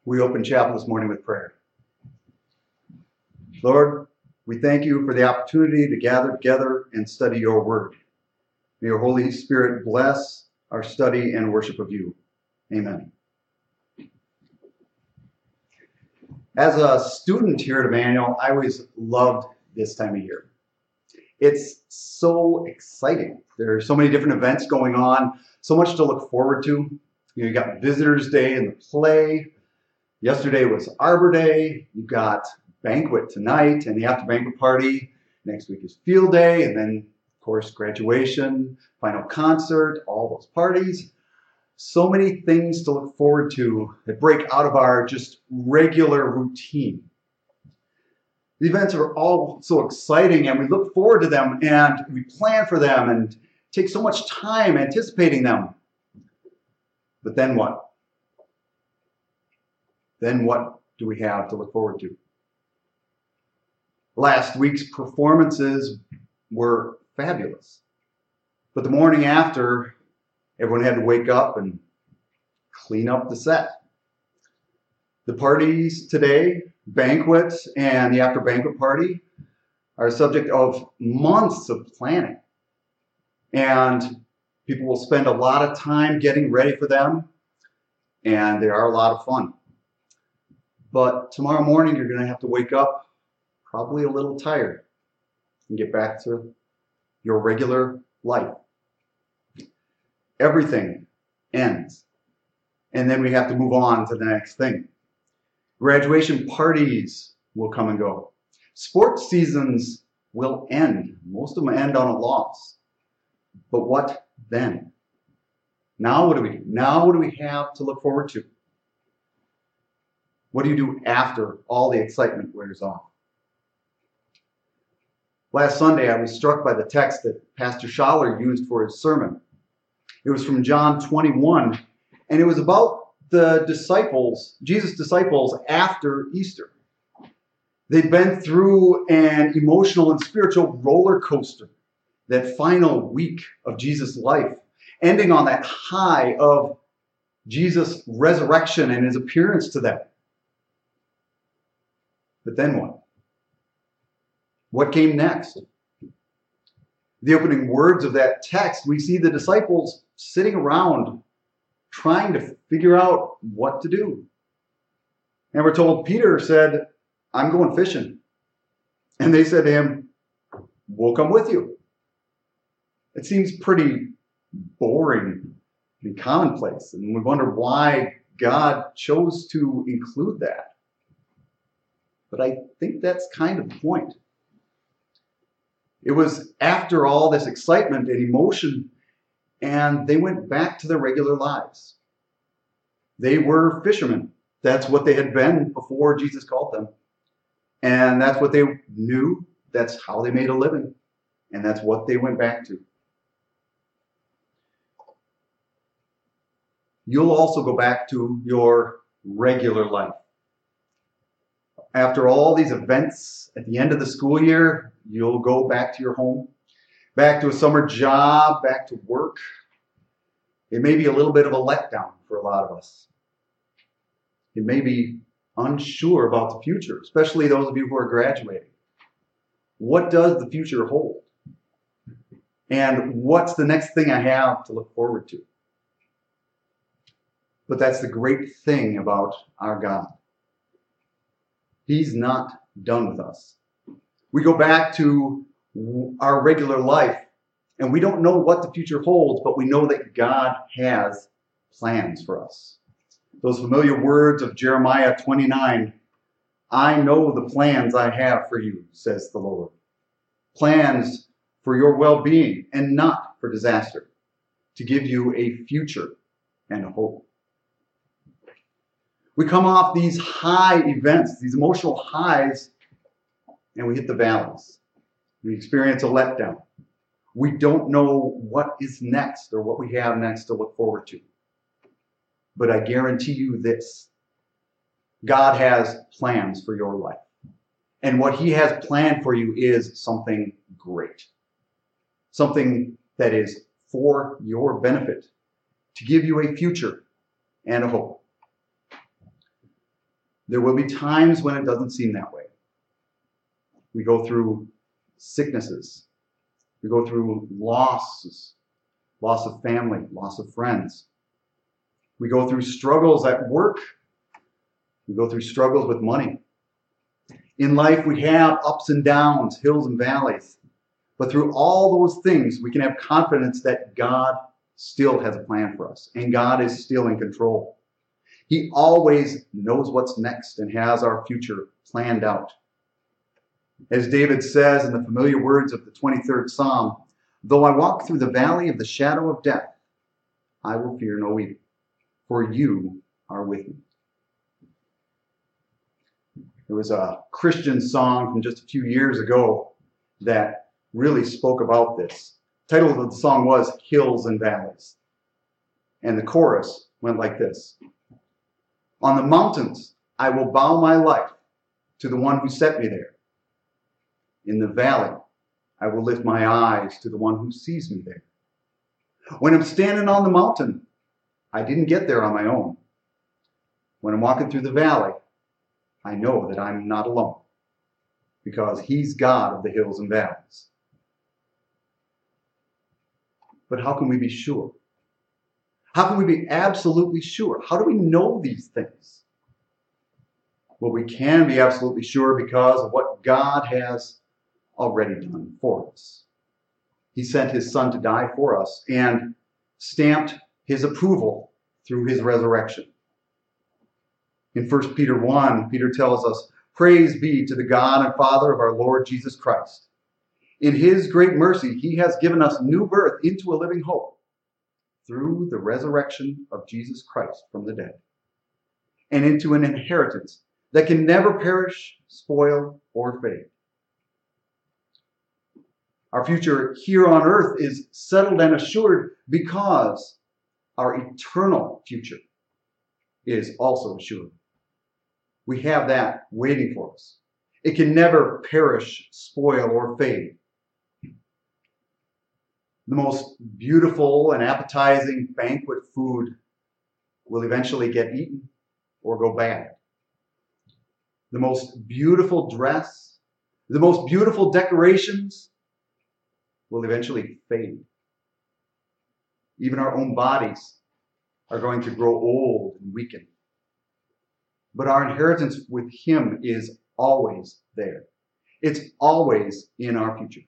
We open chapel this morning with prayer. Lord, we thank you for the opportunity to gather together and study your word. May your Holy Spirit bless our study and worship of you. Amen. As a student here at Emmanuel, I always loved this time of year. It's so exciting. There are so many different events going on, so much to look forward to. You got Visitors Day and the play. Yesterday was Arbor Day. You've got banquet tonight and the after banquet party. Next week is Field Day, and then, of course, graduation, final concert, all those parties. So many things to look forward to that break out of our just regular routine. The events are all so exciting, and we look forward to them, and we plan for them, and take so much time anticipating them. But then what? Then what do we have to look forward to? Last week's performances were fabulous. But the morning after, everyone had to wake up and clean up the set. The parties today, banquets and the after banquet party, are a subject of months of planning. And people will spend a lot of time getting ready for them, and they are a lot of fun. But tomorrow morning, you're going to have to wake up probably a little tired and get back to your regular life. Everything ends, and then we have to move on to the next thing. Graduation parties will come and go. Sports seasons will end. Most of them end on a loss. But what then? Now what do we do? Now what do we have to look forward to? What do you do after all the excitement wears off? Last Sunday, I was struck by the text that Pastor Schaller used for his sermon. It was from John 21, and it was about the disciples, Jesus' disciples, after Easter. They'd been through an emotional and spiritual roller coaster, that final week of Jesus' life, ending on that high of Jesus' resurrection and his appearance to them. But then what? What came next? The opening words of that text, we see the disciples sitting around trying to figure out what to do. And we're told Peter said, "I'm going fishing." And they said to him, "We'll come with you." It seems pretty boring and commonplace, and we wonder why God chose to include that. But I think that's kind of the point. It was after all this excitement and emotion, and they went back to their regular lives. They were fishermen. That's what they had been before Jesus called them. And that's what they knew. That's how they made a living. And that's what they went back to. You'll also go back to your regular life. After all these events at the end of the school year, you'll go back to your home, back to a summer job, back to work. It may be a little bit of a letdown for a lot of us. You may be unsure about the future, especially those of you who are graduating. What does the future hold? And what's the next thing I have to look forward to? But that's the great thing about our God. He's not done with us. We go back to our regular life, and we don't know what the future holds, but we know that God has plans for us. Those familiar words of Jeremiah 29, "I know the plans I have for you, says the Lord. Plans for your well-being and not for disaster, to give you a future and a hope." We come off these high events, these emotional highs, and we hit the valleys. We experience a letdown. We don't know what is next or what we have next to look forward to. But I guarantee you this: God has plans for your life. And what he has planned for you is something great. Something that is for your benefit, to give you a future and a hope. There will be times when it doesn't seem that way. We go through sicknesses. We go through losses, loss of family, loss of friends. We go through struggles at work. We go through struggles with money. In life, we have ups and downs, hills and valleys. But through all those things, we can have confidence that God still has a plan for us, and God is still in control. He always knows what's next and has our future planned out. As David says in the familiar words of the 23rd Psalm, though I walk through the valley of the shadow of death, I will fear no evil, for you are with me. There was a Christian song from just a few years ago that really spoke about this. The title of the song was Hills and Valleys. And the chorus went like this. On the mountains, I will bow my life to the one who set me there. In the valley, I will lift my eyes to the one who sees me there. When I'm standing on the mountain, I didn't get there on my own. When I'm walking through the valley, I know that I'm not alone, because He's God of the hills and valleys. But how can we be sure? How can we be absolutely sure? How do we know these things? Well, we can be absolutely sure because of what God has already done for us. He sent His Son to die for us and stamped His approval through His resurrection. In 1 Peter 1, Peter tells us, praise be to the God and Father of our Lord Jesus Christ. In His great mercy, He has given us new birth into a living hope through the resurrection of Jesus Christ from the dead, and into an inheritance that can never perish, spoil, or fade. Our future here on earth is settled and assured because our eternal future is also assured. We have that waiting for us. It can never perish, spoil, or fade. The most beautiful and appetizing banquet food will eventually get eaten or go bad. The most beautiful dress, the most beautiful decorations will eventually fade. Even our own bodies are going to grow old and weaken. But our inheritance with Him is always there. It's always in our future.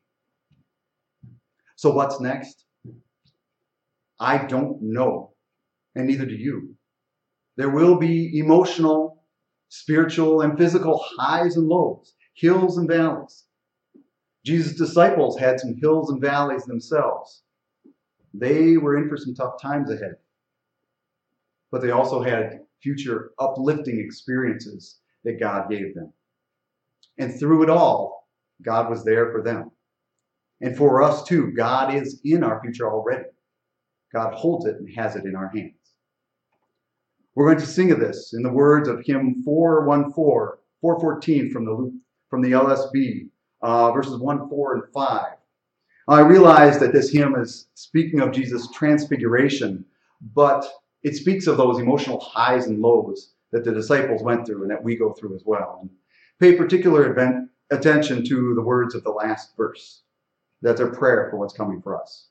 So what's next? I don't know, and neither do you. There will be emotional, spiritual, and physical highs and lows, hills and valleys. Jesus' disciples had some hills and valleys themselves. They were in for some tough times ahead. But they also had future uplifting experiences that God gave them. And through it all, God was there for them. And for us too, God is in our future already. God holds it and has it in our hands. We're going to sing of this in the words of hymn 414 from the LSB, verses 1, 4, and 5. I realize that this hymn is speaking of Jesus' transfiguration, but it speaks of those emotional highs and lows that the disciples went through and that we go through as well. And pay particular attention to the words of the last verse. That's our prayer for what's coming for us.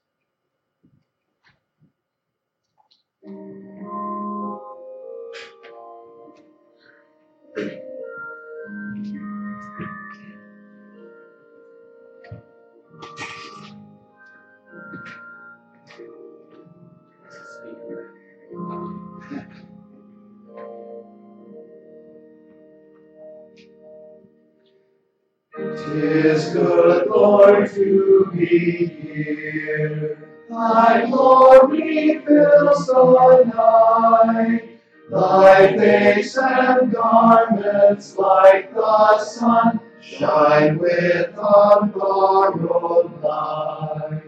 "'Tis good, Lord, to be here. Thy glory fills the night. Thy face and garments like the sun shine with unborrowed light.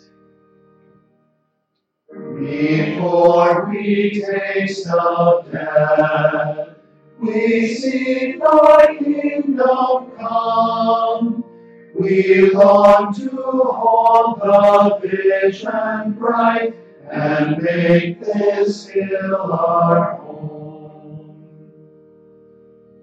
Before we taste of death, we see thy kingdom come. We long to hold the vision bright and make this hill our home.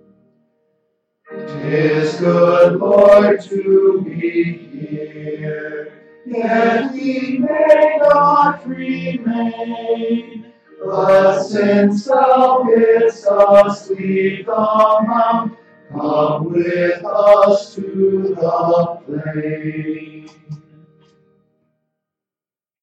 'Tis good, Lord, to be here, yet we may not remain. But since thou bidst us leave the mount, come with us to the plain.